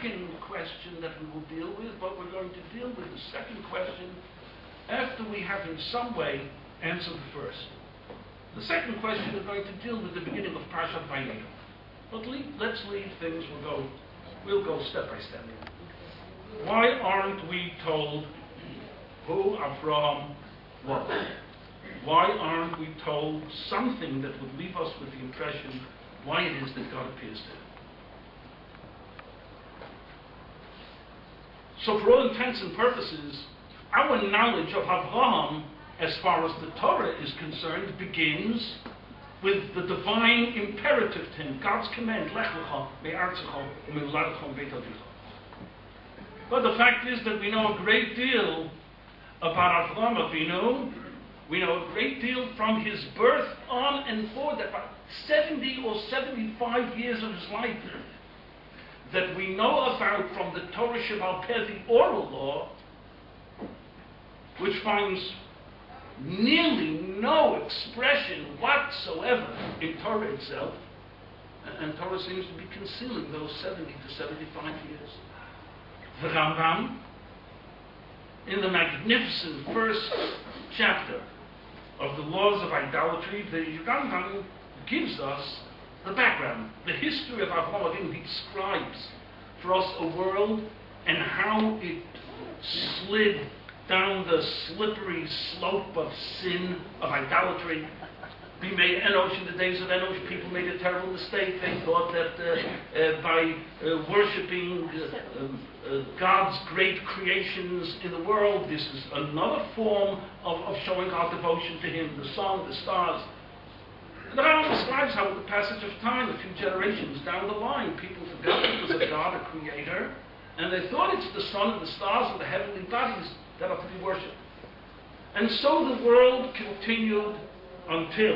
second question that we will deal with, but we're going to deal with the second question after we have in some way answered the first. The second question we're going to deal with the beginning of Parshat Vayikra. But let's leave things, we'll go step by step. Why aren't we told who Avraham was? Why aren't we told something that would leave us with the impression why it is that God appears to him? So for all intents and purposes, our knowledge of Avraham, as far as the Torah is concerned, begins with the divine imperative to him, God's command, Lech lecha me'artzecha u'mimoladecha u'beit avicha. But the fact is that we know a great deal about Avraham Avinu. We know a great deal from his birth on and forward, that about 70 or 75 years of his life that we know about from the Torah Sheba'al Peh, the oral law, which finds nearly no expression whatsoever in Torah itself, and Torah seems to be concealing those 70 to 75 years. The Rambam, in the magnificent first chapter of the laws of idolatry, the Rambam gives us the background, the history of Avraham Avinu. He describes for us a world and how it slid down the slippery slope of sin, of idolatry. Bimei Enosh, in the days of Enosh, people made a terrible mistake. They thought that by worshipping God's great creations in the world, this is another form of showing our devotion to him, the sun, the stars. And the Rambam describes how, with the passage of time, a few generations down the line, people forgot there was a God, a creator, and they thought it's the sun and the stars and the heavenly bodies that are to be worshipped. And so the world continued until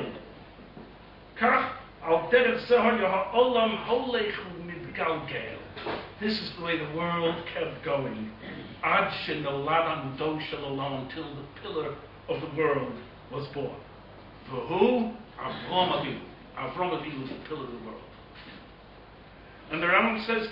this is the way the world kept going until the pillar of the world was born. For who? Avraham Avinu. Avraham Avinu was the pillar of the world. And the Rambam says,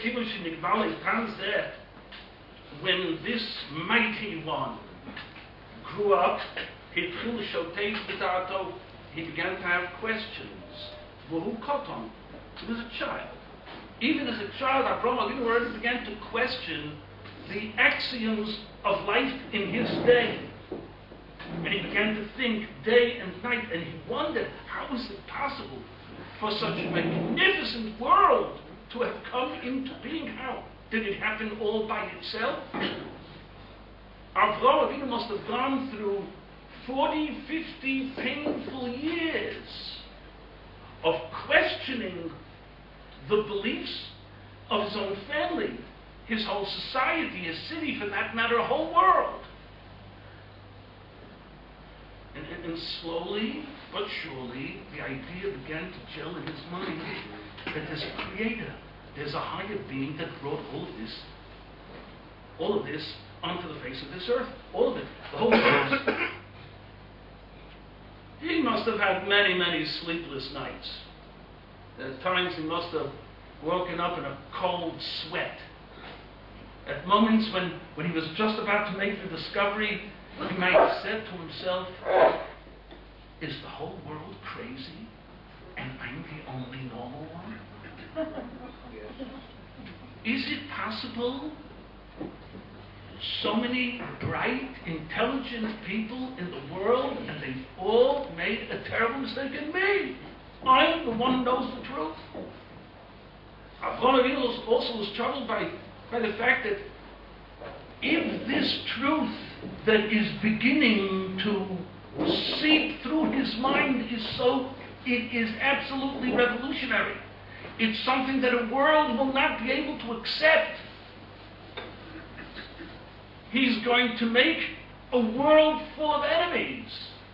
when this mighty one grew up, he began to have questions. Who Koton? He was a child. Even as a child, Avraham Avinu already began to question the axioms of life in his day. And he began to think day and night, and he wondered, how is it possible for such a magnificent world to have come into being? How? Did it happen all by itself? Avraham Avinu must have gone through 40, 50 painful years of questioning the beliefs of his own family, his whole society, his city, for that matter, a whole world. And slowly but surely, the idea began to gel in his mind that there's a creator, there's a higher being that brought all of this onto the face of this earth. All of it, the whole universe. He must have had many, many sleepless nights. At times he must have woken up in a cold sweat. At moments when he was just about to make the discovery, he might have said to himself, is the whole world crazy and I'm the only normal one? Is it possible so many bright, intelligent people in the world and they've all made a terrible mistake, and me, I'm the one who knows the truth? Avraham Avinu also was troubled by the fact that if this truth that is beginning to seep through his mind it is absolutely revolutionary. It's something that a world will not be able to accept. He's going to make a world full of enemies.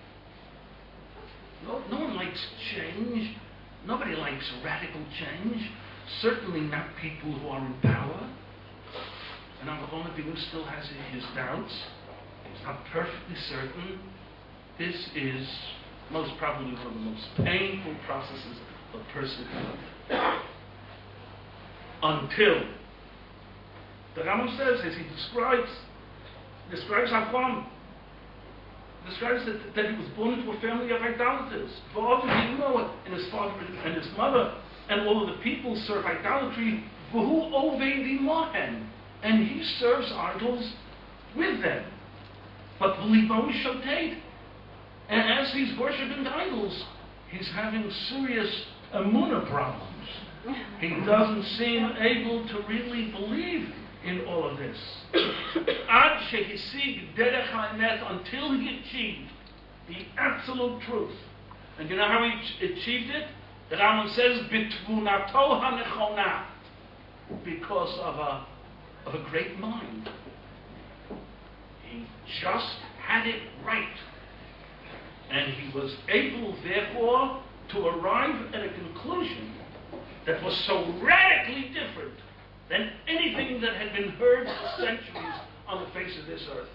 No one likes change. Nobody likes radical change. Certainly not people who are in power. And Avraham Avinu still has his doubts. He's not perfectly certain. This is most probably one of the most painful processes a person can go through. Until The Rambam says, as he describes Avram, describes that he was born into a family of idolaters. For obviously, you know, and his father and his mother and all of the people serve idolatry. V'hu ovedi mohen, and he serves idols with them. But v'libo shotet, and as he's worshiping idols, he's having serious emunah problems. He doesn't seem able to really believe in all of this. Ad shehisig derech haemet, until he achieved the absolute truth. And you know how he achieved it? The Rambam says, bitvunato hanechona, because of a great mind. He just had it right. And he was able, therefore, to arrive at a conclusion that was so radically different than anything that had been heard for centuries on the face of this earth.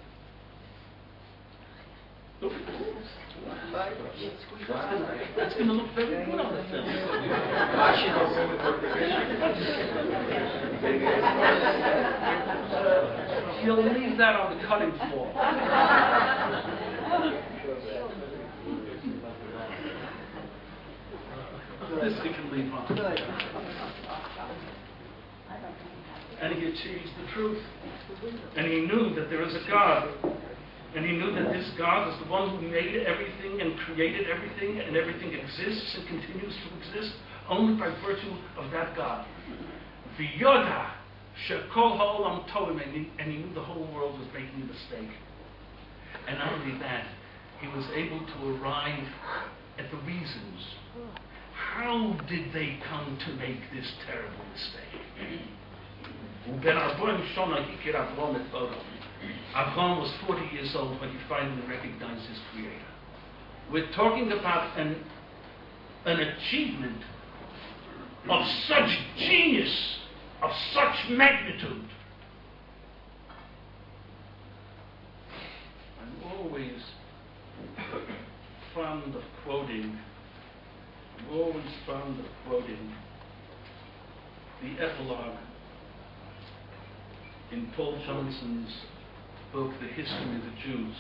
That's going to look very good on the film. You'll leave that on the cutting floor. This we can leave on. And he achieves the truth. And he knew that there is a God. And he knew that this God is the one who made everything and created everything, and everything exists and continues to exist only by virtue of that God. V'yoda shekol ha'olam toim, and he knew the whole world was making a mistake. And not only that, he was able to arrive at the reasons. How did they come to make this terrible mistake? Avram was 40 years old when he finally recognized his Creator. We're talking about an achievement of such genius, of such magnitude. I'm always fond of quoting the epilogue in Paul Johnson's book, The History of the Jews.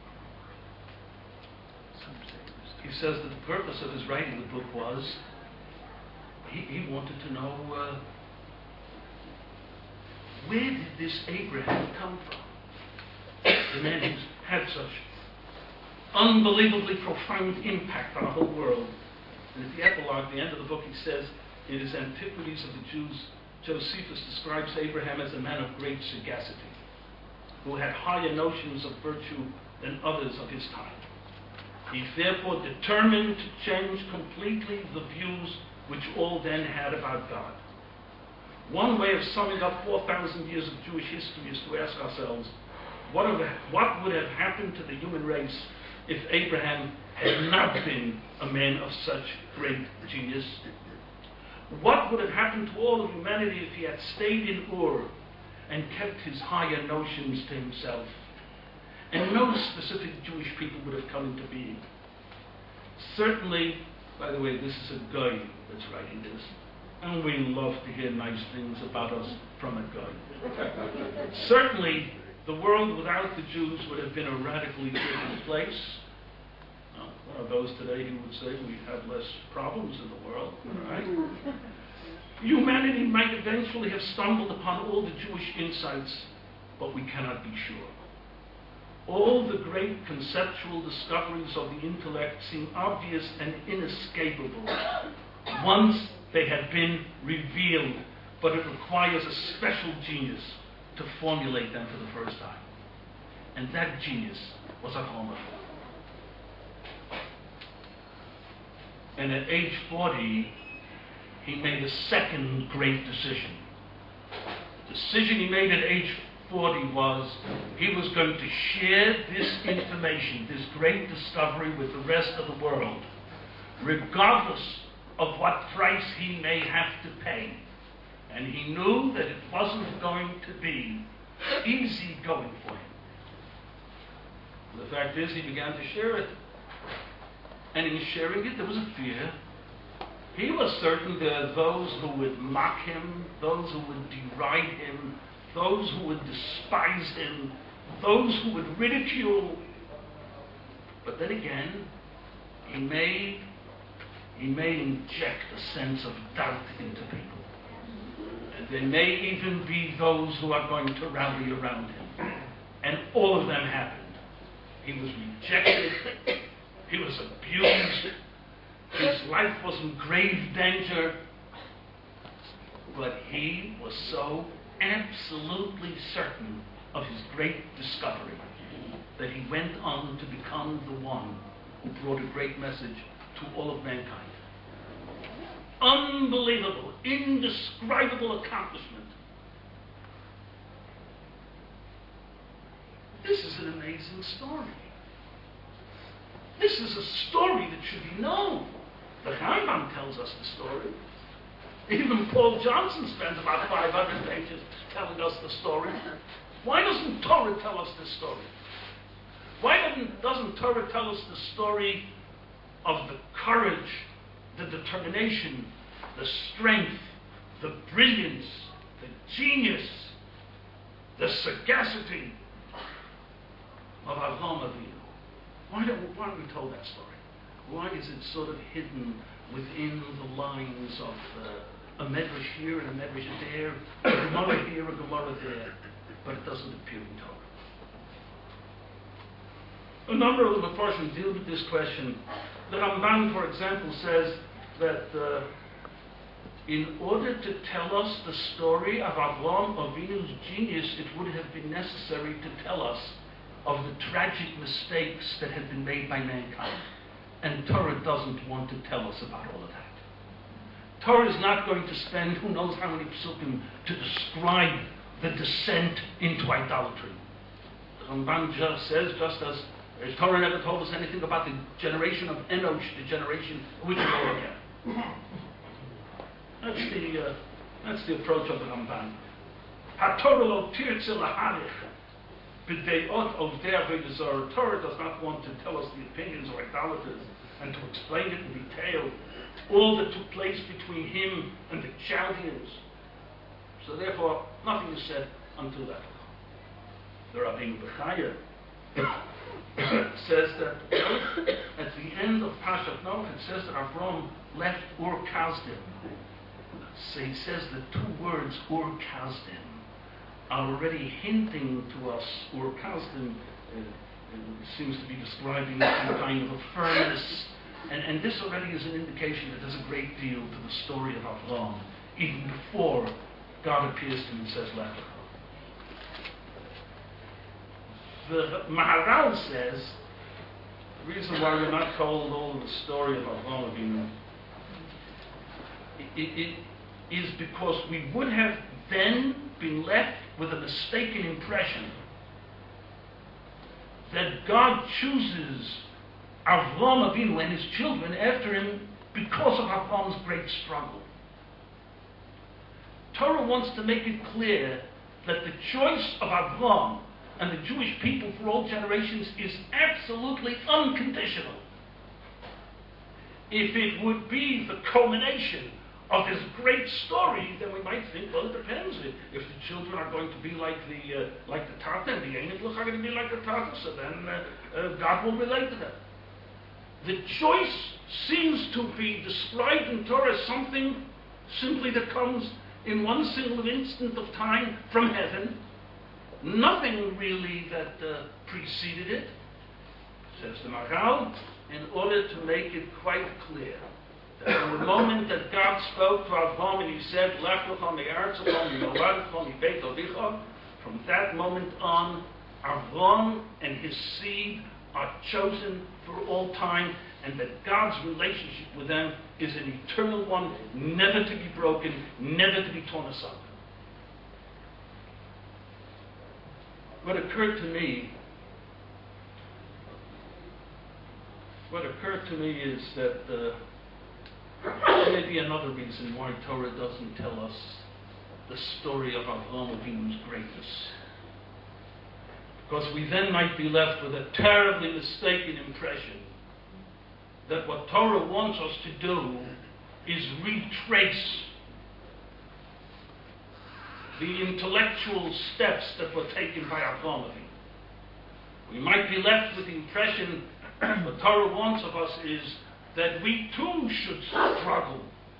He says that the purpose of his writing the book was he wanted to know where did this Abraham come from? The man who's had such unbelievably profound impact on the whole world. And at the epilogue, the end of the book, he says, in his Antiquities of the Jews, Josephus describes Abraham as a man of great sagacity, who had higher notions of virtue than others of his time. He therefore determined to change completely the views which all then had about God. One way of summing up 4,000 years of Jewish history is to ask ourselves, what would have happened to the human race if Abraham had not been a man of such great genius? What would have happened to all of humanity if he had stayed in Ur and kept his higher notions to himself? And no specific Jewish people would have come into being. Certainly, by the way, this is a guy that's writing this, and we love to hear nice things about us from a guy. Certainly, the world without the Jews would have been a radically different place. Now, there are those today who would say we have less problems in the world, right? Humanity might eventually have stumbled upon all the Jewish insights, but we cannot be sure. All the great conceptual discoveries of the intellect seem obvious and inescapable once they have been revealed, but it requires a special genius to formulate them for the first time. And that genius was Avram Avinu. And at age 40, he made a second great decision. The decision he made at age 40 was he was going to share this information, this great discovery, with the rest of the world, regardless of what price he may have to pay. And he knew that it wasn't going to be easy going for him. The fact is, he began to share it. And in sharing it, there was a fear. He was certain there are those who would mock him, those who would deride him. those who would despise him, those who would ridicule. But then again, he may inject a sense of doubt into people. And there may even be those who are going to rally around him. And all of them happened. He was rejected. He was abused. His life was in grave danger. But he was so absolutely certain of his great discovery that he went on to become the one who brought a great message to all of mankind. Unbelievable, indescribable accomplishment. This is an amazing story. This is a story that should be known. The Rambam tells us the story. Even Paul Johnson spends about 500 pages telling us the story. Why doesn't Torah tell us this story? Why doesn't Torah tell us the story of the courage, the determination, the strength, the brilliance, the genius, the sagacity of Avraham Avinu? Why aren't we told that story? Why is it sort of hidden within the lines of a medrash here and a medrash there, a Gemara here, a Gemara there, but it doesn't appear in Torah? A number of the Mefarshim deal with this question. The Ramban, for example, says that in order to tell us the story of Avraham Avinu's genius, it would have been necessary to tell us of the tragic mistakes that had been made by mankind. And Torah doesn't want to tell us about all of that. Torah is not going to spend who knows how many psukim to describe the descent into idolatry. The Ramban just says, just as Torah never told us anything about the generation of Enosh, the generation which we go again. That's the approach of the Ramban. HaTorah lo tirtze laharich b'deiot ovdei avodah zarah. Torah does not want to tell us the opinions of idolaters and to explain it in detail, all that took place between him and the Chaldeans. So therefore, nothing is said until that. The Rabbeinu Bechaya says that at the end of Pashat Noach, it says that Avram left Ur Kasdim. So he says the two words Ur Kasdim are already hinting to us. Ur Kasdim seems to be describing some kind of a firmness, and this already is an indication that there's a great deal to the story of Avram, even before God appears to him and says, "Let go." The Maharal says the reason why we're not told all of the story of Avraham Avinu it is because we would have then been left with a mistaken impression that God chooses Avraham Avinu and his children after him because of Avraham's great struggle. Torah wants to make it clear that the choice of Avraham and the Jewish people for all generations is absolutely unconditional. If it would be the culmination of his great story, then we might think, well, it depends. If the children are going to be like the Tata, and the Einitluch are going to be like the Tata, so then God will relate to them. The choice seems to be described in Torah as something simply that comes in one single instant of time from heaven. Nothing really that preceded it, says the Maharal, in order to make it quite clear that from the moment that God spoke to Avraham and he said, "Lech lecha me'aretzecha mi'moladcha mi'beit avicha," from that moment on, Avraham and his seed are chosen for all time, and that God's relationship with them is an eternal one, never to be broken, never to be torn asunder. What occurred to me is that there may be another reason why Torah doesn't tell us the story of Avraham Avinu's greatness. Because we then might be left with a terribly mistaken impression that what Torah wants us to do is retrace the intellectual steps that were taken by Avraham Avinu. We might be left with the impression what Torah wants of us is that we too should struggle.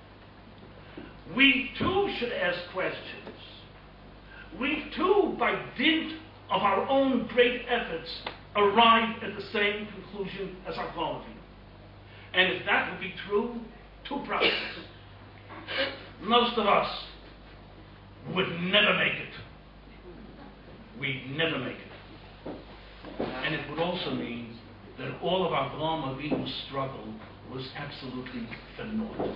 We too should ask questions. We too, by dint of our own great efforts, arrive at the same conclusion as Avraham Avinu. And if that would be true, two problems. Most of us would never make it. We'd never make it. And it would also mean that all of Avraham Avinu's struggle was absolutely for naught.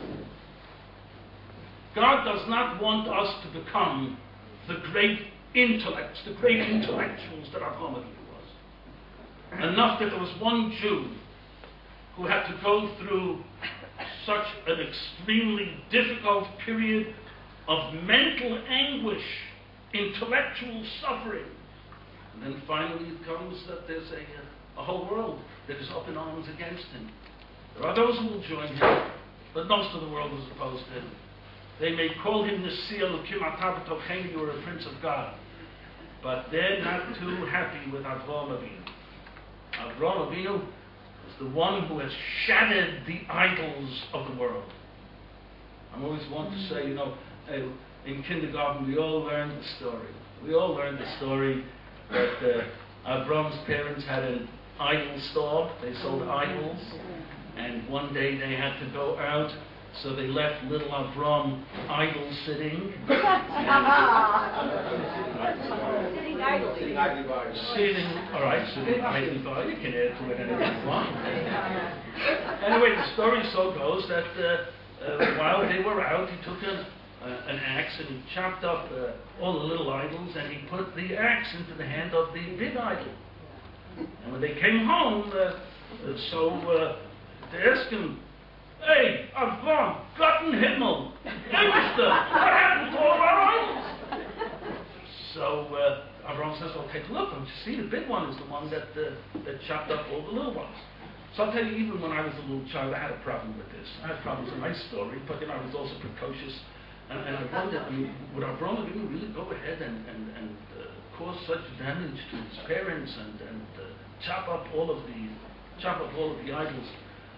God does not want us to become the great intellects, the great intellectuals that Avraham Avinu was. Enough that there was one Jew who had to go through such an extremely difficult period of mental anguish, intellectual suffering. And then finally it comes that there's a whole world that is up in arms against him. There are those who will join him, but most of the world is opposed to him. They may call him Nasi Elokim Ata B'Tochenu, you are a prince of God. But they're not too happy with Avraham Avinu. Avraham Avinu is the one who has shattered the idols of the world. I always want to say, in kindergarten we all learned the story. We all learned the story that Avram's parents had an idol store. They sold idols. And one day they had to go out, so they left little Avram idol sitting. Sitting idly. Sitting idly by. You can add to it anything you want. Anyway, the story so goes that while they were out, he took an axe and he chopped up all the little idols, and he put the axe into the hand of the big idol. And when they came home, they asked him, "Hey, Avram, Gott in Himmel, Eibishter, what happened to all of our idols?" So Avram says, "Well, take a look. Don't you see? The big one is the one that chopped up all the little ones." So I'll tell you, even when I was a little child, I had a problem with this. I had problems in my story, but I was also precocious. And I wondered, would Avraham Avinu really go ahead and cause such damage to his parents and chop up all of the idols?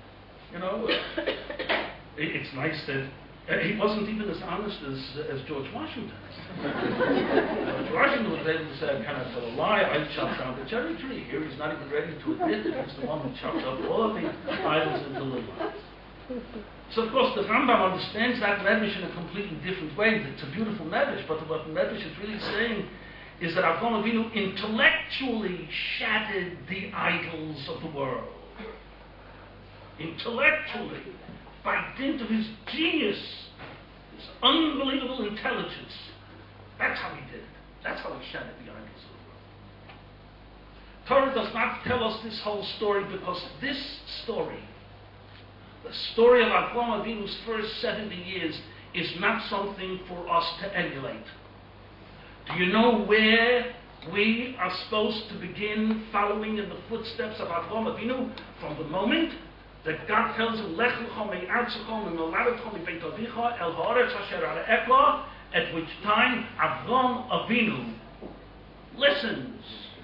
It's nice that he wasn't even as honest as George Washington. George Washington was able to say, "I cannot tell a lie. I chopped down the cherry tree." Here he's not even ready to admit that he's the one who chopped up all of the idols into little ones. So, of course, the Rambam understands that Medrash in a completely different way. It's a beautiful Medrash, but what the Medrash is really saying is that Avraham Avinu intellectually shattered the idols of the world. Intellectually, by dint of his genius, his unbelievable intelligence. That's how he did it. That's how he shattered the idols of the world. Torah does not tell us this whole story because this story, the story of Avraham Avinu's first 70 years, is not something for us to emulate. Do you know where we are supposed to begin following in the footsteps of Avraham Avinu? From the moment that God tells him, "Lech lecha me'artzecha u'moladecha mi'beit avicha el ha'aretz asher are'echa," at which time Avraham Avinu listens,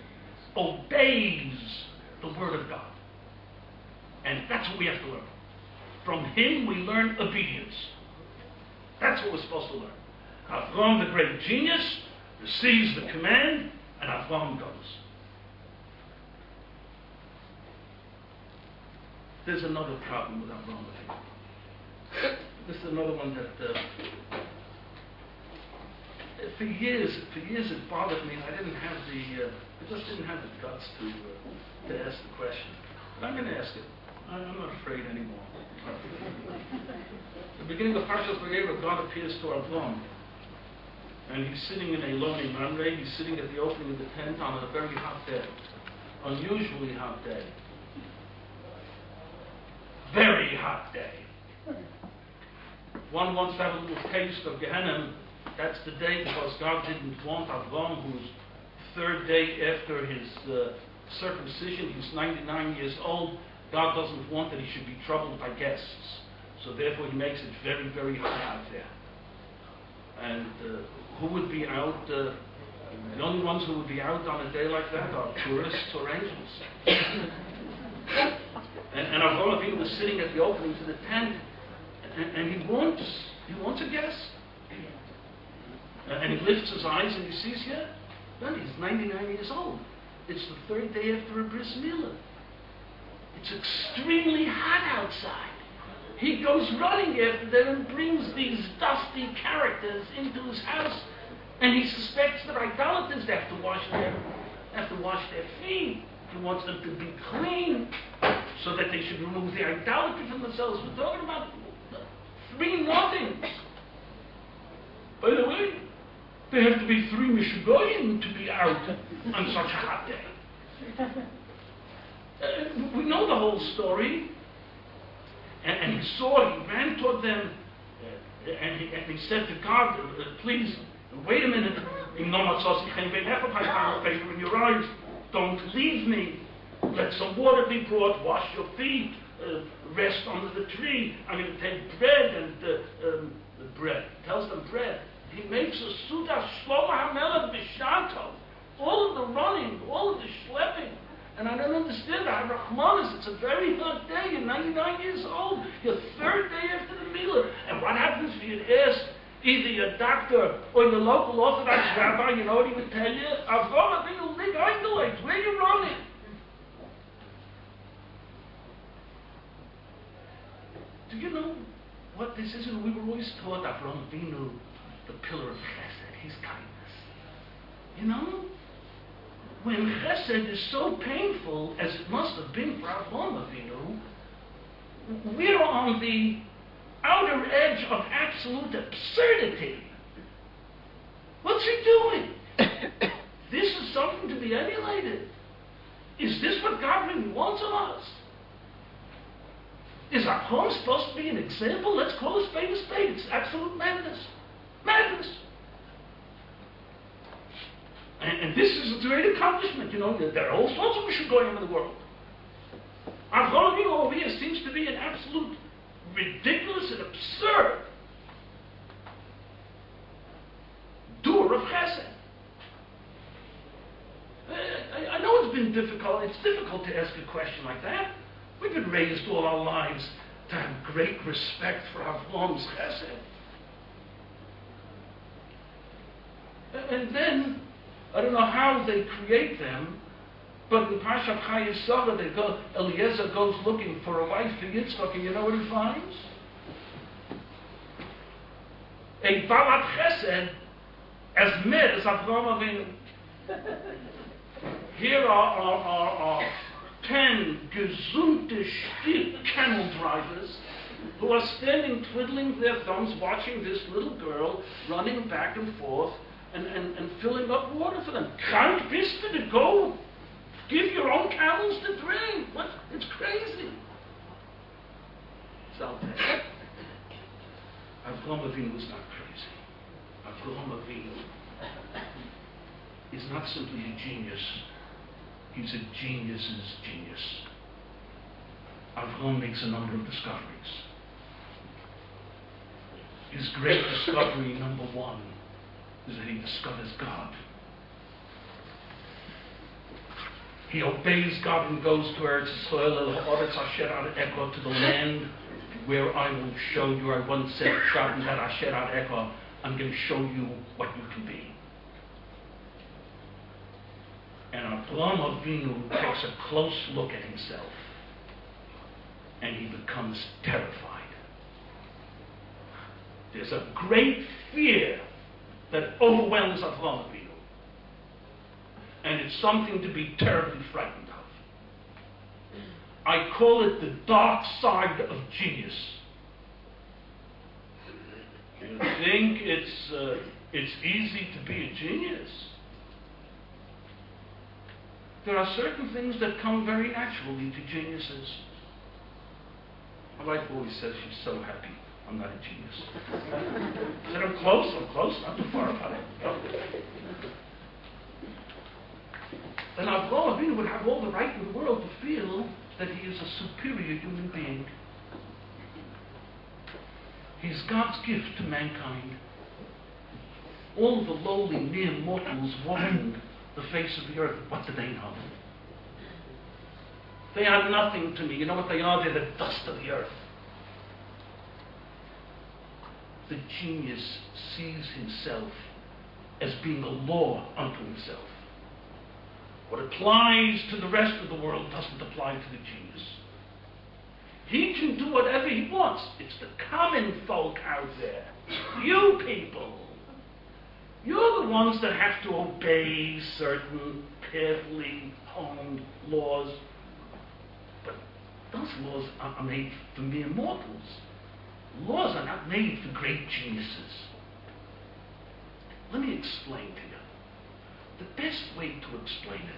obeys the word of God. And that's what we have to learn. From him we learn obedience. That's what we're supposed to learn. Avraham, the great genius, receives the command, and Avraham goes. There's another problem with Avraham Avinu. This is another one that for years it bothered me, and I just didn't have the guts to ask the question. But I'm going to ask it. I'm not afraid anymore. The beginning of Parshas Vayera, God appears to Avraham, and he's sitting in a lonely Mamre. He's sitting at the opening of the tent on a very hot day, unusually hot day. Very hot day. One wants to have a little taste of Gehenna. That's the day because God didn't want Avraham, whose third day after his circumcision, he's 99 years old. God doesn't want that he should be troubled by guests. So therefore he makes it very, very hot out there. And who would be out? The only ones who would be out on a day like that are tourists or angels. and Avraham Avinu was sitting at the opening to the tent, and he wants a guest. And he lifts his eyes and he sees here, he's 99 years old. It's the third day after a bris milah. It's extremely hot outside. He goes running after them and brings these dusty characters into his house, and he suspects that idolaters have to wash their feet. He wants them to be clean so that they should remove the idolatry from themselves. We're talking about three nothings. By the way, there have to be three Mishagoyim to be out on such a hot day. We know the whole story. And he ran toward them, and he said to God, please, wait a minute. In your eyes, don't leave me. Let some water be brought, wash your feet, rest under the tree. I'm going to take bread and bread. Tells them bread. He makes a Suda Shlomo HaMelech B'Shato. All of the running, all of the schlepping. And I don't understand that. Rahmanis, it's a very hot day. You're 99 years old. Your third day after the Milah. And what happens if you'd ask either your doctor or your local Orthodox rabbi, you know what he would tell you? Avraham Avinu lig eindelijk. Where are you running? Do you know what this is? And we were always taught Avraham Avinu, the pillar of chesed, his kindness. You know? When chesed is so painful as it must have been for Avraham Avinu, we're on the outer edge of absolute absurdity. What's he doing? This is something to be emulated. Is this what God really wants of us? Is Avraham supposed to be an example? Let's call a spade a spade. It's absolute madness. Madness. And this is a great accomplishment. You know, there are all sorts of issues going on in the world. Avraham Avinu over here seems to be an absolute ridiculous and absurd doer of chesed. I know it's been difficult. It's difficult to ask a question like that. We've been raised all our lives to have great respect for Avraham's chesed. And then, I don't know how they create them, but in Parshat Chayesara, Eliezer goes looking for a wife for Yitzchak, and you know what he finds? A Balat Chesed as mad as Avraham Avinu. Here are 10 gesunde stiff camel drivers who are standing twiddling their thumbs watching this little girl running back and forth and filling up water for them. Can't bist du to go give your own camels to drink? What? It's crazy. So Avraham Avinu was not crazy. Avraham Avinu is not simply a genius. He's a genius's genius. Avraham makes a number of discoveries. His great discovery, number one, is that he discovers God. He obeys God and goes to Eretz Yisrael, to the land where I will show you. I once said, I'm going to show you what you can be. And Avraham Avinu takes a close look at himself, and he becomes terrified. There's a great fear that overwhelms Avraham Avinu. And it's something to be terribly frightened of. I call it the dark side of genius. You think it's easy to be a genius? There are certain things that come very naturally to geniuses. My wife always says she's so happy I'm not a genius. I said, I'm close, not too far about it. Then Avraham Avinu would have all the right in the world to feel that he is a superior human being. He's God's gift to mankind. all the lowly mere mortals walking the face of the earth, what do they know? They are nothing to me. You know what they are? They're the dust of the earth. The genius sees himself as being a law unto himself. What applies to the rest of the world doesn't apply to the genius. He can do whatever he wants. It's the common folk out there. You people. You're the ones that have to obey certain carefully honed laws. But those laws are made for mere mortals. Laws are not made for great geniuses. Let me explain to you. The best way to explain it.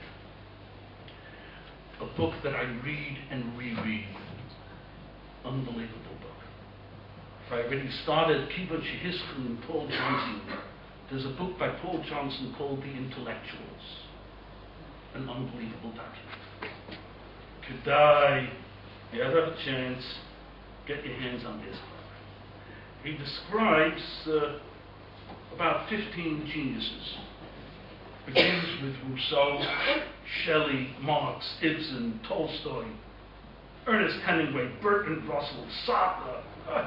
A book that I read and reread. Unbelievable book. If I already started Kibbutz Yehischel and Paul Johnson, there's a book by Paul Johnson called The Intellectuals. An unbelievable document. Kedai, you ever have a chance, get your hands on this book. He describes about 15 geniuses. Begins with Rousseau, Shelley, Marx, Ibsen, Tolstoy, Ernest Hemingway, Bertrand Russell, Sartre.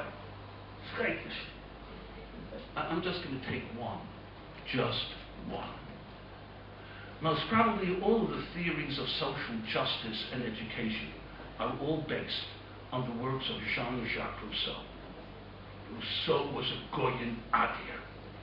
I'm just going to take one. Just one. Most probably all of the theories of social justice and education are all based on the works of Jean-Jacques Rousseau. Rousseau was a Goyen Adir.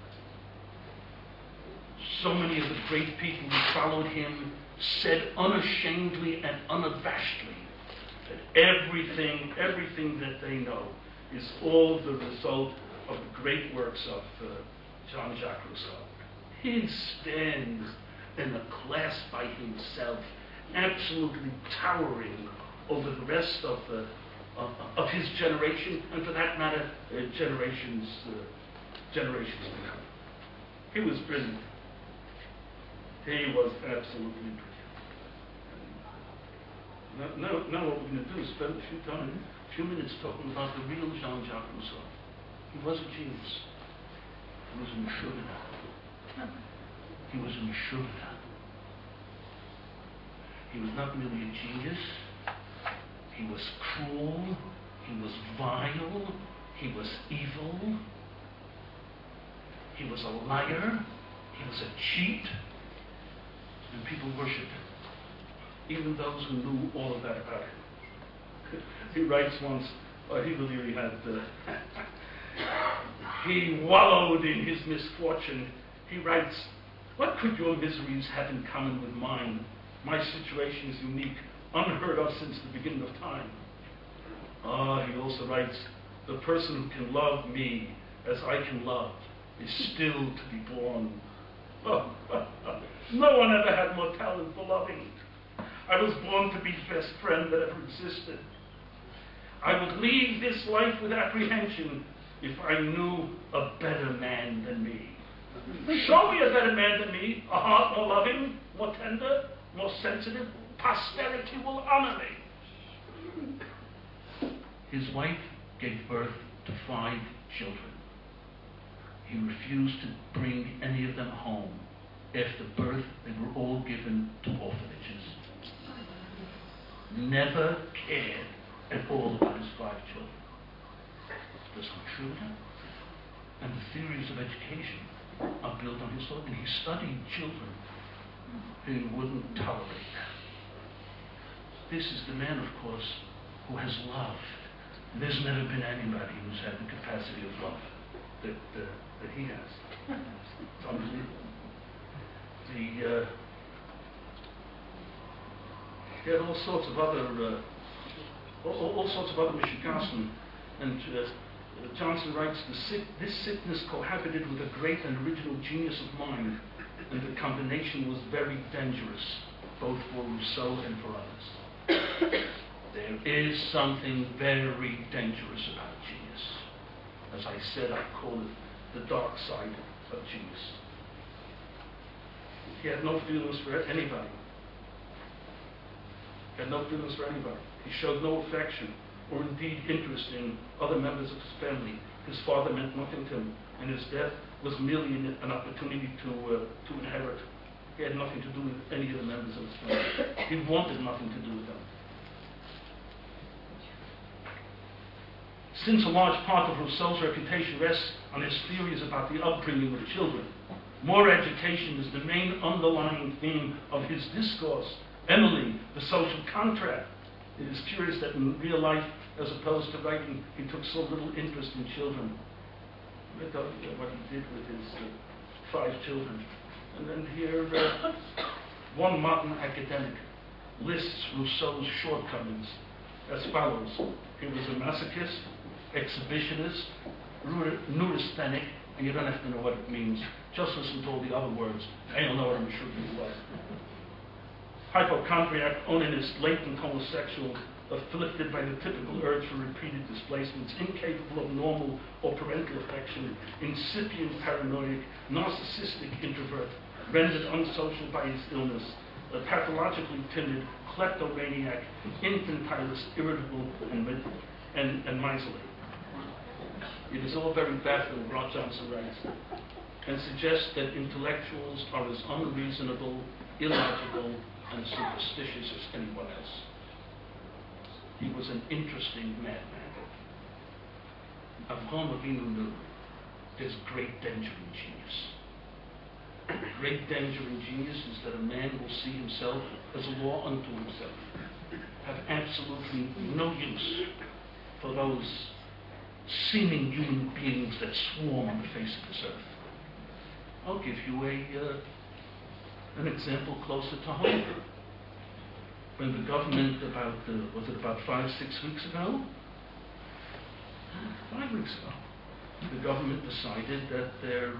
So many of the great people who followed him said unashamedly and unabashedly that everything that they know is all the result of the great works of Jean-Jacques Rousseau. He stands in a class by himself, absolutely towering over the rest of his generation, and for that matter, generations to come. He was brilliant. He was absolutely brilliant. Now what we're going to do is spend a few minutes talking about the real Jean-Jacques Rousseau. He was a genius. He was a Meshugana. He was a Meshugana. He was not merely a genius. He was cruel. He was vile. He was evil. He was a liar. He was a cheat. And people worshipped him. Even those who knew all of that about him. He writes once, he really had, he wallowed in his misfortune. He writes, "What could your miseries have in common with mine? My situation is unique, unheard of since the beginning of time." He also writes, "The person who can love me as I can love is still to be born." No one ever had more talent for loving. I was born to be the best friend that ever existed. I would leave this life with apprehension if I knew a better man than me. Show me a better man than me, a heart more loving, more tender, more sensitive. Posterity will honor me. His wife gave birth to 5 children. He refused to bring any of them home. After birth, they were all given to orphanages. Never cared at all about his 5 children. This is true, and the theories of education are built on his thought. And he studied children who wouldn't tolerate them. This is the man, of course, who has loved. There's never been anybody who's had the capacity of love that he has. It's unbelievable. He had all sorts of other Michigassen, and Johnson writes, this sickness cohabited with a great and original genius of mind, and the combination was very dangerous, both for Rousseau and for others. There is something very dangerous about genius. As I said, I call it the dark side of genius. He had no feelings for anybody. He had no feelings for anybody. He showed no affection or indeed interest in other members of his family. His father meant nothing to him, and his death was merely an opportunity to inherit. He had nothing to do with any of the members of his family. He wanted nothing to do with them. Since a large part of Rousseau's reputation rests on his theories about the upbringing of children, more education is the main underlying theme of his discourse. Emily, the social contract. It is curious that in real life, as opposed to writing, he took so little interest in children. I thought what he did with his 5 children. And then here, one modern academic lists Rousseau's shortcomings as follows. He was a masochist, exhibitionist, neurasthenic, and you don't have to know what it means. Just listen to all the other words, and you'll know what I'm sure you like. Hypochondriac, onanist, latent homosexual, afflicted by the typical urge for repeated displacements, incapable of normal or parental affection, incipient paranoiac, narcissistic introvert, rendered unsocial by his illness, a pathologically timid, kleptomaniac, infantilist, irritable, and miserly. It is all very baffling, Rod Johnson writes, and suggests that intellectuals are as unreasonable, illogical, and superstitious as anyone else. He was an interesting madman. Avraham Avinu knew there's great danger in genius. Great danger in genius is that a man will see himself as a law unto himself, have absolutely no use for those seeming human beings that swarm on the face of this earth. I'll give you an example closer to home. When the government was it about 5-6 weeks ago? 5 weeks ago. The government decided that their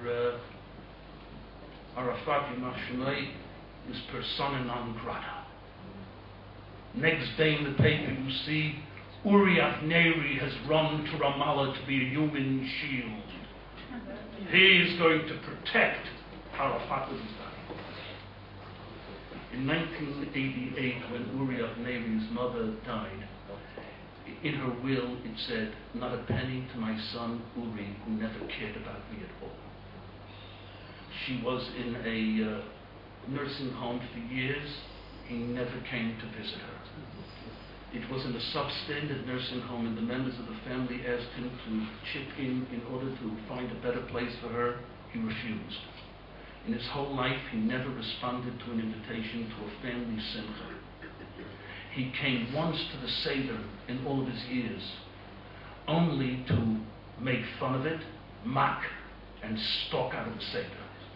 Arafat Yamach Shemai is persona non grata. Next day in the paper you see Uri Avneri has run to Ramallah to be a human shield. He is going to protect Arafat with his life. In 1988, when Uri Avneri's mother died, in her will it said, "Not a penny to my son Uri, who never cared about me at all." She was in a nursing home for years. He never came to visit her. It was in a substandard nursing home, and the members of the family asked him to chip in order to find a better place for her. He refused. In his whole life, he never responded to an invitation to a family simcha. He came once to the Seder in all of his years, only to make fun of it, mock, and stalk out of the Seder.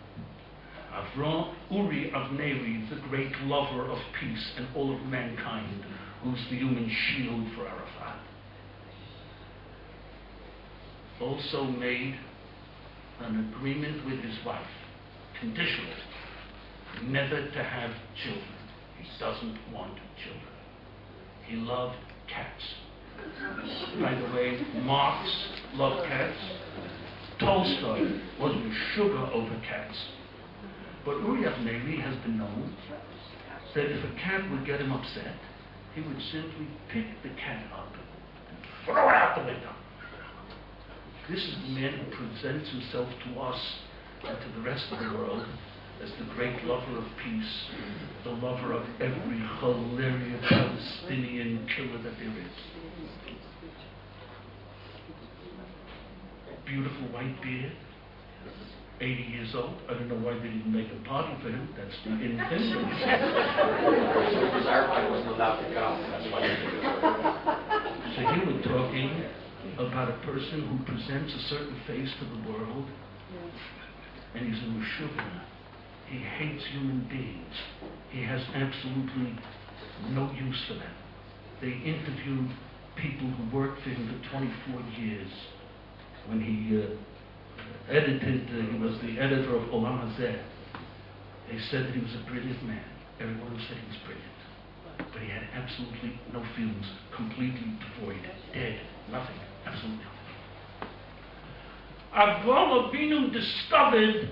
Uri Avneri, the great lover of peace and all of mankind, who's the human shield for Arafat, also made an agreement with his wife, conditional, never to have children. He doesn't want children. He loved cats. By the way, Marx loved cats. Tolstoy was sugar over cats. But Uri Avneri has been known that if a cat would get him upset, he would simply pick the cat up and throw it out the window. This is the man who presents himself to us and to the rest of the world as the great lover of peace, the lover of every hilarious Palestinian killer that there is. Beautiful white beard, 80 years old. I don't know why they didn't make a party for him. That's the in thing. So here we're talking about a person who presents a certain face to the world, and he's a Meshuggah. He hates human beings. He has absolutely no use for them. They interviewed people who worked for him for 24 years. When he he was the editor of Olam Hazeh. They said that he was a brilliant man. Everyone said he was brilliant. But he had absolutely no feelings, completely devoid, dead, nothing, absolutely nothing. Avraham Avinu discovered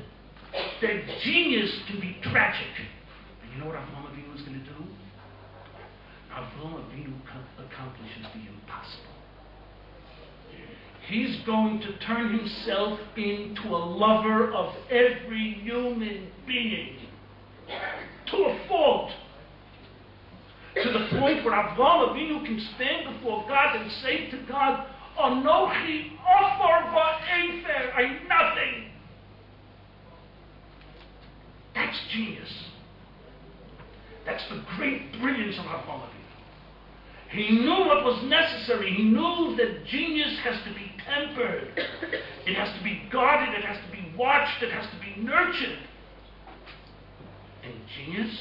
that genius can be tragic. And you know what Avraham Avinu was going to do? Avraham Avinu accomplishes the impossible. He's going to turn himself into a lover of every human being to a fault. To the point where Avraham Avinu can stand before God and say to God, Anochi offer va'efer, I'm nothing. That's genius. That's the great brilliance of Avraham Avinu. He knew what was necessary. He knew that genius has to be tempered. It has to be guarded. It has to be watched. It has to be nurtured. And genius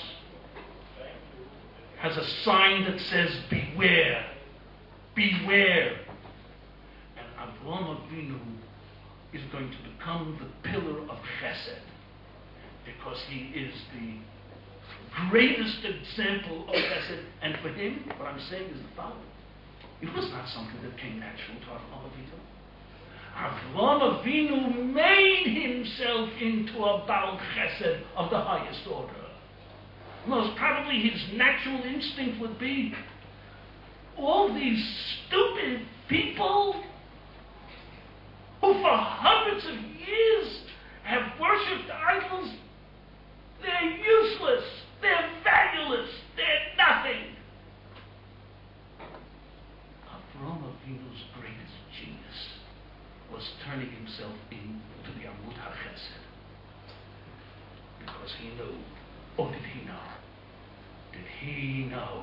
has a sign that says, beware. Beware. And Avraham Avinu is going to become the pillar of chesed, because he is the greatest example of chesed. And for him, what I'm saying is the following. It was not something that came natural to Avraham Avinu. Avraham Avinu made himself into a Baal Chesed of the highest order. Most probably his natural instinct would be, all these stupid people who for hundreds of years have worshipped idols, they're useless, they're valueless, they're nothing. Avraham Avinu's greatest genius was turning himself into the Amud HaChesed, because he knew, or did he know? Did he know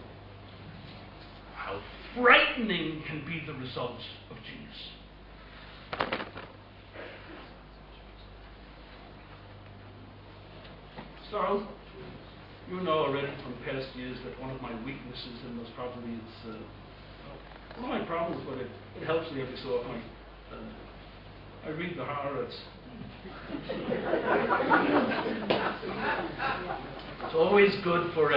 how frightening can be the results of genius? So, you know already from past years that one of my weaknesses, and most probably it's one of my problems, but it helps me every so often. I read the Haaretz. It's always good for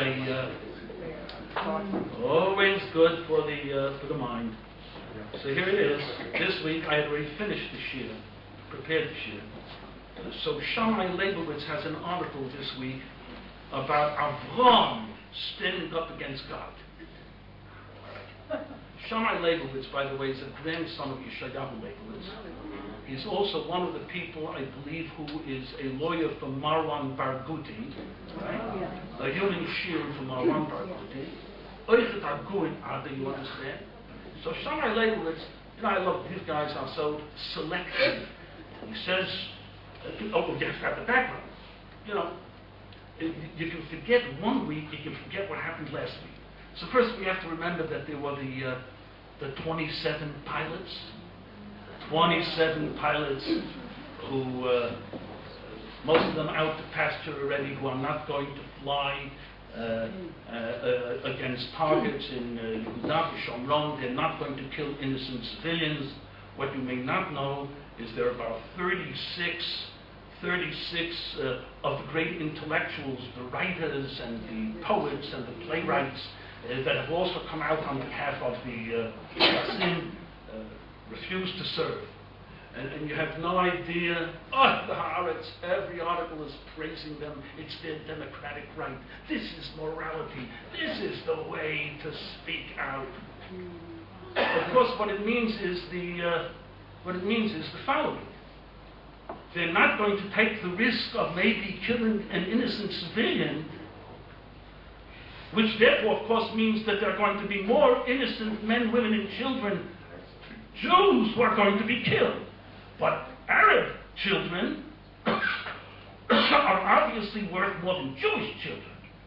the mind. So here it is. This week I had already finished the shir, prepared the shir. So Shammai Leibowitz has an article this week about Avram standing up against God. Shammai Leibowitz, by the way, is a grandson of Yeshayahu Leibowitz. He's also one of the people, I believe, who is a lawyer for Marwan Barghouti, right? A human shir for Marwan Barghouti. Oichet Arguin Ada, you understand? So Shammai Leibowitz, I love these guys are so selective. He says, you have to have the background. You can forget one week, you can forget what happened last week. So first we have to remember that there were the 27 pilots. 27 pilots who, most of them out to pasture already, who are not going to fly against targets in Yehuda Shomron. They're not going to kill innocent civilians. What you may not know is there are about 36 of the great intellectuals, the writers and the poets and the playwrights that have also come out on behalf of the Qasim, refused to serve. And you have no idea, the Haaretz, every article is praising them. It's their democratic right. This is morality. This is the way to speak out. Of course, what it means is the following. They're not going to take the risk of maybe killing an innocent civilian, which therefore, of course, means that there are going to be more innocent men, women, and children, Jews, who are going to be killed. But Arab children are obviously worth more than Jewish children.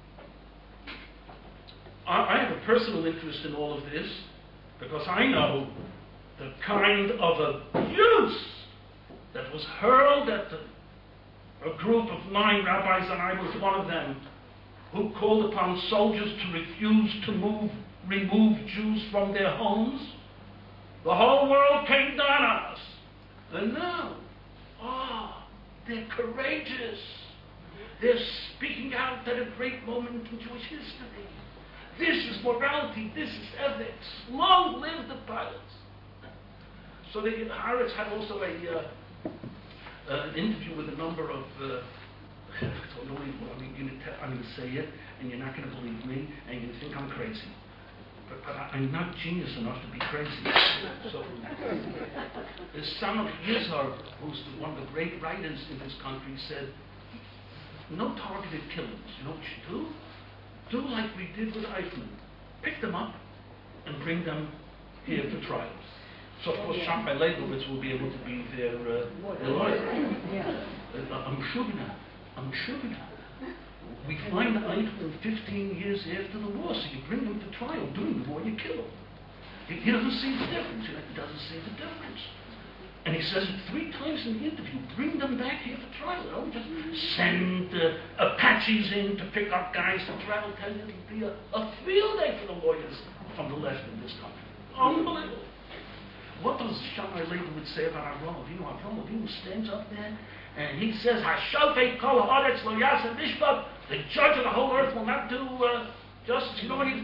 I have a personal interest in all of this, because I know the kind of abuse that was hurled at a group of 9 rabbis, and I was one of them, who called upon soldiers to refuse to remove Jews from their homes. The whole world came down on us. And now, they're courageous. They're speaking out at a great moment in Jewish history. This is morality. This is ethics. Long live the pilots. So the Haaretz had also an interview with a number of So no, I'm going to say it, and you're not going to believe me, and you're going to think I'm crazy. But I'm not genius enough to be crazy. So, Samach Yizhar, who's one of the great writers in this country, said, no targeted killings. You know what you do? Do like we did with Eichmann. Pick them up and bring them here for trials. So, of course, Shammai Leibowitz will be able to be their lawyer. I'm Shubina. We find Eichmann 15 years after the war, so you bring him to trial. During the war, you kill him. He doesn't see the difference. He doesn't see the difference. And he says it 3 times in the interview. Bring them back here for trial. Don't just send Apaches in to pick up guys to travel. Tell you it'll be a field day for the lawyers from the left in this country. Unbelievable. What does Shammai Leibowitz say about Avraham Avinu? Avraham Avinu stands up there and he says, Hashofet kol haaretz lo yaseh mishpat. The judge of the whole earth will not do justice. You know what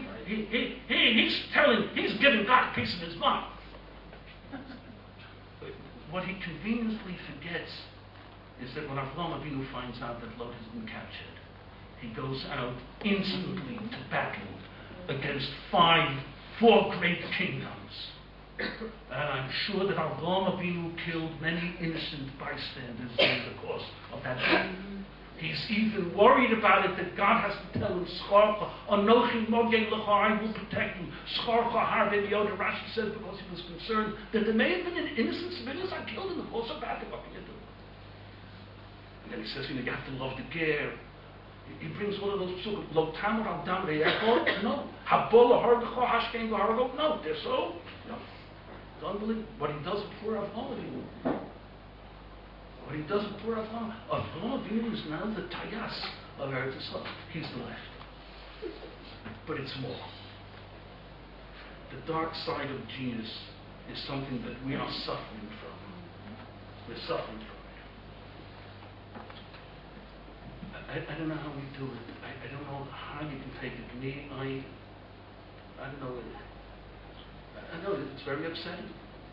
he's giving God a piece of his mind. What he conveniently forgets is that when Avraham Avinu finds out that Lot has been captured, he goes out instantly to battle against 4 great kingdoms. And I'm sure that Avraham Avinu killed many innocent bystanders during the course of that battle. He's even worried about it that God has to tell him, Schorcha, Anochi Mogen Lecha, I will protect you. Schorcha Har Ben Yoda, Rashi says, because he was concerned that there may have been innocent civilians I killed in the course of battle. What can you do? And then he says, you have to love the ger. He brings one of those psukim, Lo Tamar Al Dam Re'echo, no. Habola Hargecho, Hashkein Hargo, no. They're so, no. It's unbelievable. What he does for Avraham Avinu. What he does for Avraham Avinu is now the Tayas of Eretz Yisrael. He's the left. But it's more. The dark side of genius is something that we are suffering from. We're suffering from it. I don't know how we do it. I don't know how you can take it. Me, I don't know. I know it's very upsetting.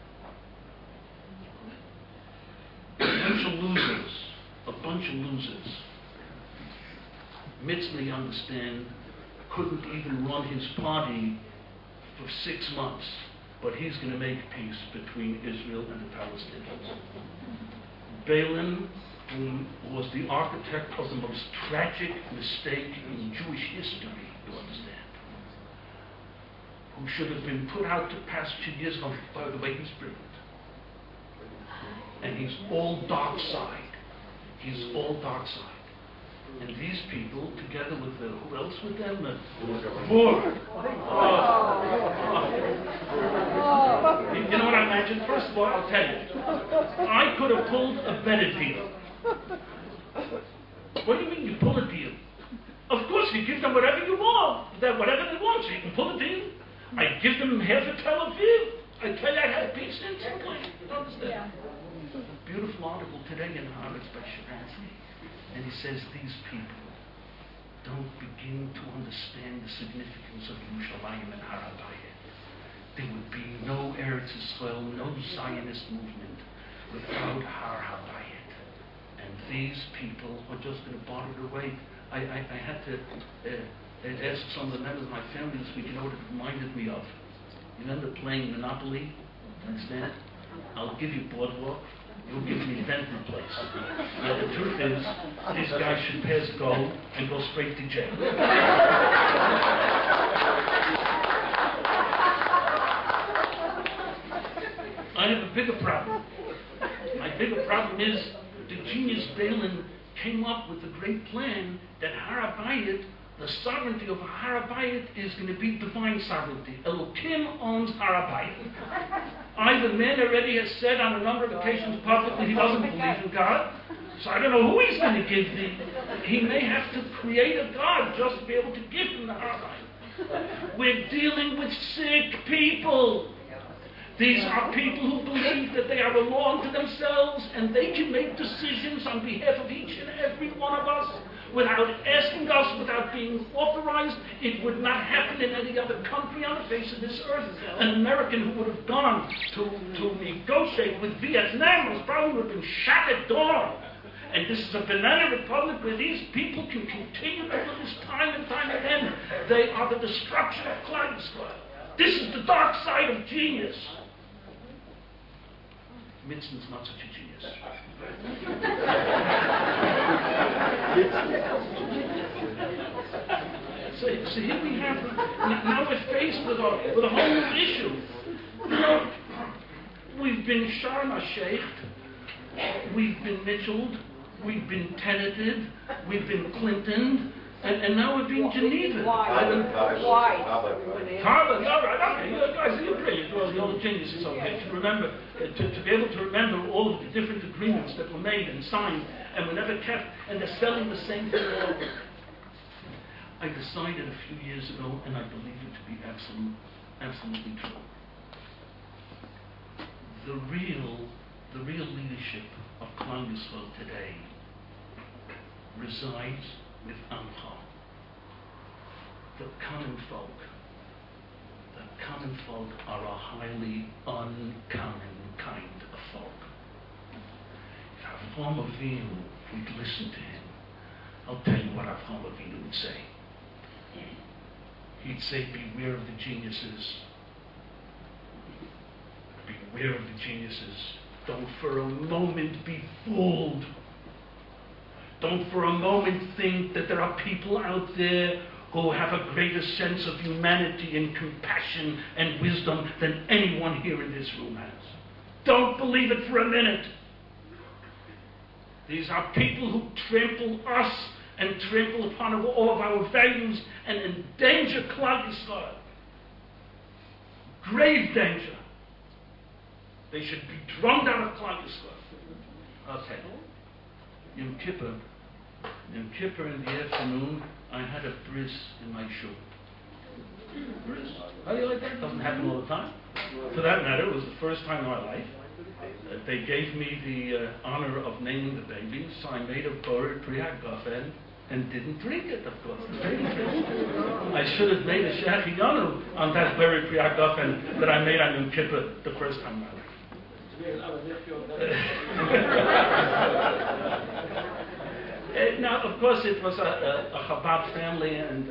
A bunch of losers. Mitzvah, you understand, couldn't even run his party for 6 months, but he's going to make peace between Israel and the Palestinians. Balaam, who was the architect of the most tragic mistake in Jewish history, you understand, who should have been put out to pasture years ago. By the way, he's brilliant. And he's all dark side. He's all dark side. And these people, together with who else with them? Moore. You know what I imagine? First of all, I'll tell you. I could have pulled a better deal. What do you mean you pull a deal? Of course, you give them whatever you want. Whatever they want, so you can pull a deal. I give them half a Tel Aviv. I tell you I had peace instantly. You don't understand? Beautiful article today in Haaretz by Shirazi, and he says these people don't begin to understand the significance of Yerushalayim and Har HaBayit. There would be no Eretz Yisrael, no Zionist movement without Har HaBayit. And these people are just going to barter it away. I had to ask some of the members of my family this week, you know what it reminded me of? You remember playing Monopoly? Understand? I'll give you Boardwalk. You'll give me Benton Place. Now the truth is, these guys should pass go and go straight to jail. I have a bigger problem. My bigger problem is the genius Balaam came up with a great plan that Har HaBayit, the sovereignty of Har HaBayit, is going to be divine sovereignty. Elokim owns Har HaBayit. Either man already has said on a number of occasions publicly he doesn't believe in God, so I don't know who he's going to give he may have to create a God just to be able to give him the Har HaBayit. We're dealing with sick people. These are people who believe that they are a law unto themselves and they can make decisions on behalf of each and every one of us without asking us, without being authorized. It would not happen in any other country on the face of this earth. An American who would have gone to negotiate with Vietnam probably would have been shot at dawn. And this is a banana republic where these people can continue to do this time and time again. They are the destruction of Klal Yisrael. This is the dark side of genius. Mitzvah's not such a genius. So here we have, now we're faced with a whole new issue. You know, we've been Sharm el-Sheikh, we've been Mitchelled, we've been tenanted, we've been Clintoned, and now we're being Geneva. Why? Harvard, all right, okay, you guys, you're brilliant. Well, the old geniuses, okay, to remember, to be able to remember all of the different agreements that were made and signed and were never kept, and they're selling the same thing all over. I decided a few years ago, and I believe it to be absolutely true. The real leadership of Klal Yisrael today resides with Amcha, the common folk. The common folk are a highly uncommon kind of folk. If Avraham Avinu would listen to him, I'll tell you what Avraham Avinu would say. He'd say, beware of the geniuses. Beware of the geniuses. Don't for a moment be fooled. Don't for a moment think that there are people out there who have a greater sense of humanity and compassion and wisdom than anyone here in this room has. Don't believe it for a minute. These are people who trample us and trample upon all of our values and endanger Klal Yisrael. Grave danger. They should be drummed out of Klal Yisrael. Okay. Yom Kippur in the afternoon, I had a bris in my shul. Bris. How do you like that? Doesn't happen all the time. For that matter, it was the first time in my life. They gave me the honor of naming the baby, so I made a borei pri hagafen and didn't drink it, of course. I should have made a shehechiyanu on that borei pri hagafen that I made on Yom Kippur the first time in my life. Now, of course, it was a Chabad family, and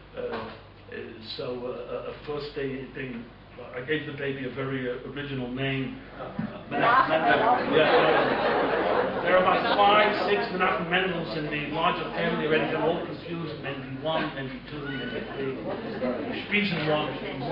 so of course I gave the baby a very original name. There are about 5, 6 Menachem Mendels in the larger family already. They're all confused. Mendy 1, Mendy 2, Mendy 3, Spiesen 1.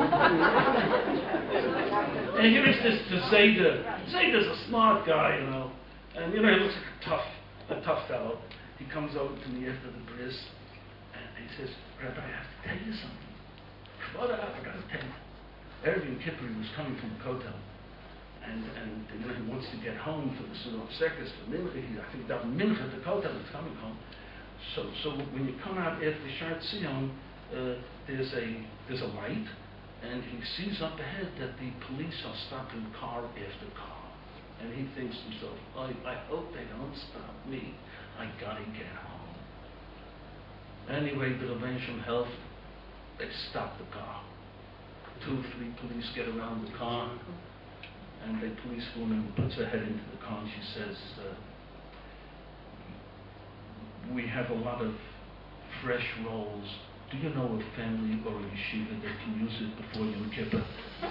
And here is this Zayda. Zayda's a smart guy, you know. And, you know, he looks like a tough fellow. He comes over to me after the bris, and he says, Rabbi, I have to tell you something. What I forgot to tell you. Erev Yom Kippur, he was coming from the Kotel, and you know, he wants to get home for the Sunnah of Sekes, for Mincha. I think that Mincha, the Kotel, is coming home. So when you come out after the Shar Tzion, there's a light, and he sees up ahead that the police are stopping car after car. And he thinks to himself, I hope they don't stop me. I gotta get home. Anyway, the Rebbeinu Shem helped. They stop the car. 2 or 3 police get around the car, and the policewoman puts her head into the car and she says, we have a lot of fresh rolls. Do you know a family or a yeshiva that can use it before Yom Kippur?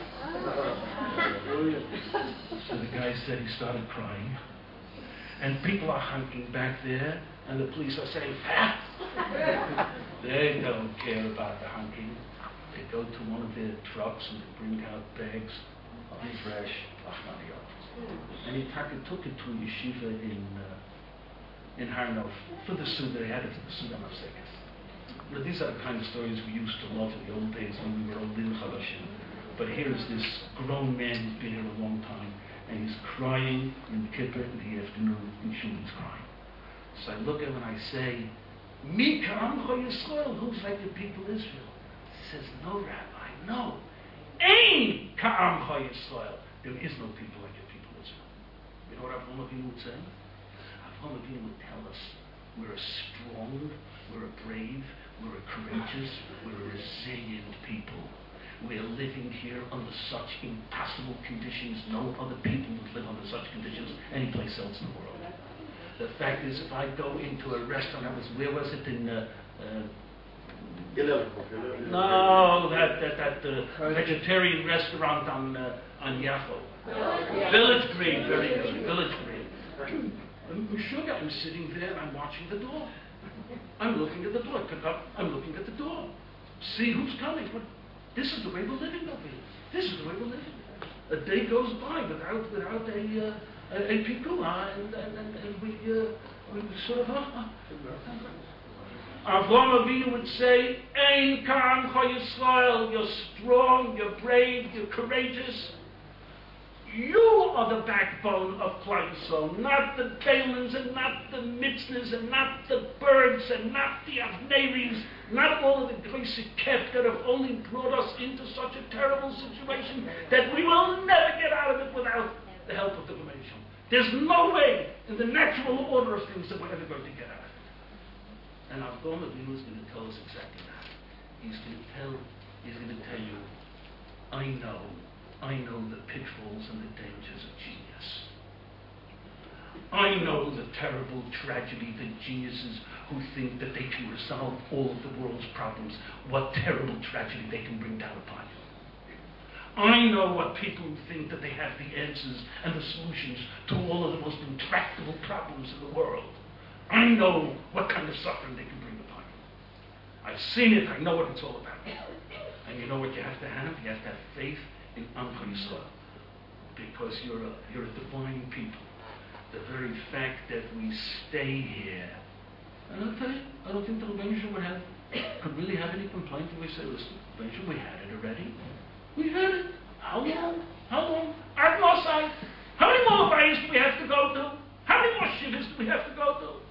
So the guy said he started crying. And people are hunking back there, and the police are saying, "Fat!" They don't care about the hunking. They go to one of their trucks and they bring out bags of fresh achmaniyot. And he took it to a yeshiva in Har Nof for the Suda. They had it for the Suda of Sekes. Now, these are the kind of stories we used to love in the old days when we were old in Chalashim. But here is this grown man who's been here a long time, and he's crying in Kippur in the afternoon, and Shulman's crying. So I look at him and I say, Mi ka'amcha Yisrael, who's like the people of Israel? He says, no, Rabbi, no. Ein ka'amcha Yisrael. There is no people like the people of Israel. You know what Avraham Avinu would say? Avraham Avinu would tell us, we're a strong, we're a brave, we're a courageous, we're a resilient people. We're living here under such impossible conditions. No other people would live under such conditions anyplace else in the world. The fact is, if I go into a restaurant, where was it in? No, that vegetarian restaurant on Yafo. Village Green, very good. Village Green. Sugar, I'm sitting there, I'm watching the door. I'm looking at the door. I'm looking at the door. See who's coming. But this is the way we're living over here. This is the way we're living. A day goes by without a pikula, and we sort of. Avraham Avinu would say, "Ein kan cho Yisrael." You're strong, you're brave, you're courageous. You are the backbone of Klal Yisrael, not the Balins and not the Mitznas and not the Bergs and not the Avneris, not all of the Greasy Kef that have only brought us into such a terrible situation that we will never get out of it without the help of the Gemation. There's no way in the natural order of things that we're ever going to get out of it. And Avraham Avinu is going to tell us exactly that. He's going to tell you, I know the pitfalls and the dangers of genius. I know the terrible tragedy that geniuses who think that they can resolve all of the world's problems, what terrible tragedy they can bring down upon you. I know what people who think that they have the answers and the solutions to all of the most intractable problems in the world. I know what kind of suffering they can bring upon you. I've seen it, I know what it's all about. And you know what you have to have? You have to have faith in Am Yisrael, because you're a divine people. The very fact that we stay here, and I'll tell you, I don't think the Rebbeinu could really have any complaint if we say, listen, Rebbeinu, we had it already. We had it. How long? How long? Ad Mosai. How many more ways do we have to go to? How many more shivas do we have to go to?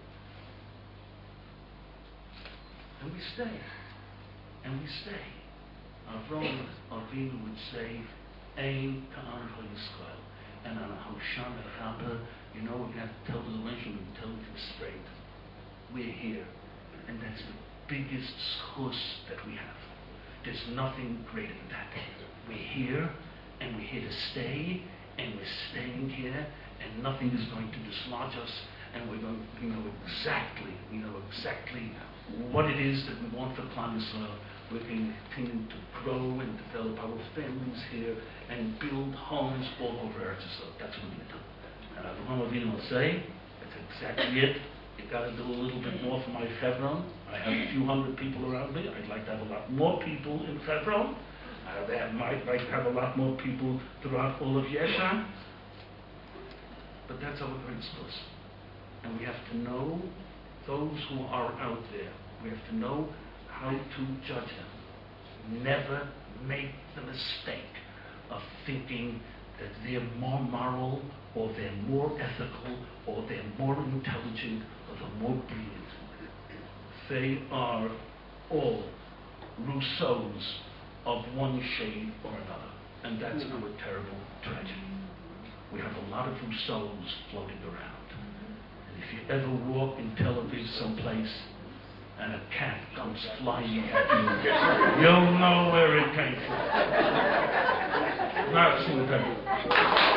And we stay. And we stay. Avraham Avinu would say, Ein ka'an ha'Yisrael. And on a Hoshana Rabbah, you know, we have to tell the Rebbeinu, we tell it straight. We're here. And that's the biggest schus that we have. There's nothing greater than that. We're here, and we're here to stay, and we're staying here, and nothing is going to dislodge us, and we know exactly what it is that we want for Klal Yisrael. We're going to continue to grow and develop our families here and build homes all over Eretz Yisrael. That's what we're going to do. And Avraham Avinu will say, that's exactly it. You've got to do a little bit more for my Chevron. I have a few hundred people around me. I'd like to have a lot more people in Chevron. I might like to have a lot more people throughout all of Yesha. But that's our great source. And we have to know those who are out there. We have to know how to judge them. Never make the mistake of thinking that they're more moral, or they're more ethical, or they're more intelligent, or they're more brilliant. They are all Rousseaus of one shade or another. And that's our terrible tragedy. We have a lot of Rousseaus floating around. And if you ever walk in Tel Aviv someplace and a cat comes flying at you, you'll know where it came from. Not soon.